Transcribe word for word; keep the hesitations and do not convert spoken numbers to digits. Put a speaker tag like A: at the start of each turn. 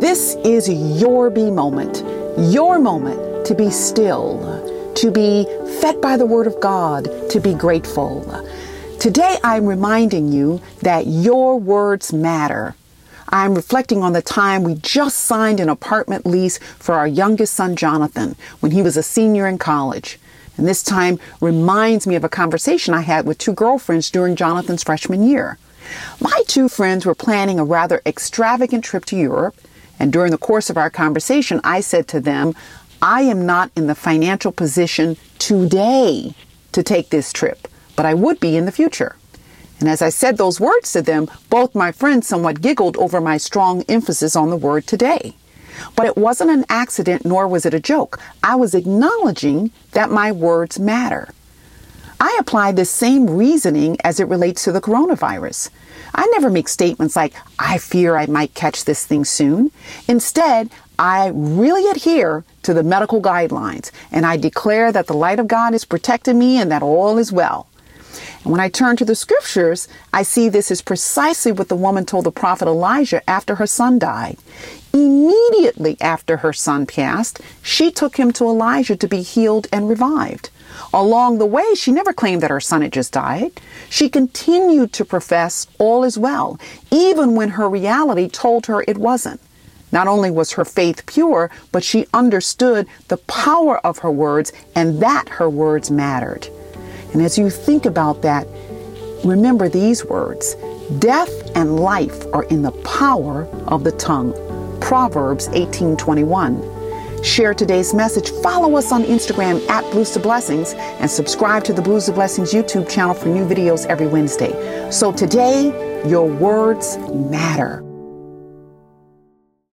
A: This is your be moment, your moment to be still, to be fed by the Word of God, to be grateful. Today, I'm reminding you that your words matter. I'm reflecting on the time we just signed an apartment lease for our youngest son, Jonathan, when he was a senior in college. And this time reminds me of a conversation I had with two girlfriends during Jonathan's freshman year. My two friends were planning a rather extravagant trip to Europe, and during the course of our conversation, I said to them, I am not in the financial position today to take this trip, but I would be in the future. And as I said those words to them, both my friends somewhat giggled over my strong emphasis on the word today. But it wasn't an accident, nor was it a joke. I was acknowledging that my words matter. I apply this same reasoning as it relates to the coronavirus. I never make statements like, I fear I might catch this thing soon. Instead, I really adhere to the medical guidelines, and I declare that the light of God is protecting me and that all is well. And when I turn to the scriptures, I see this is precisely what the woman told the prophet Elijah after her son died. Immediately after her son passed, she took him to Elijah to be healed and revived. Along the way, she never claimed that her son had just died. She continued to profess all is well, even when her reality told her it wasn't. Not only was her faith pure, but she understood the power of her words and that her words mattered. And as you think about that, remember these words: death and life are in the power of the tongue. Proverbs eighteen twenty-one. Share today's message. Follow us on Instagram at Blues to Blessings and subscribe to the Blues to Blessings YouTube channel for new videos every Wednesday. So today, your words matter.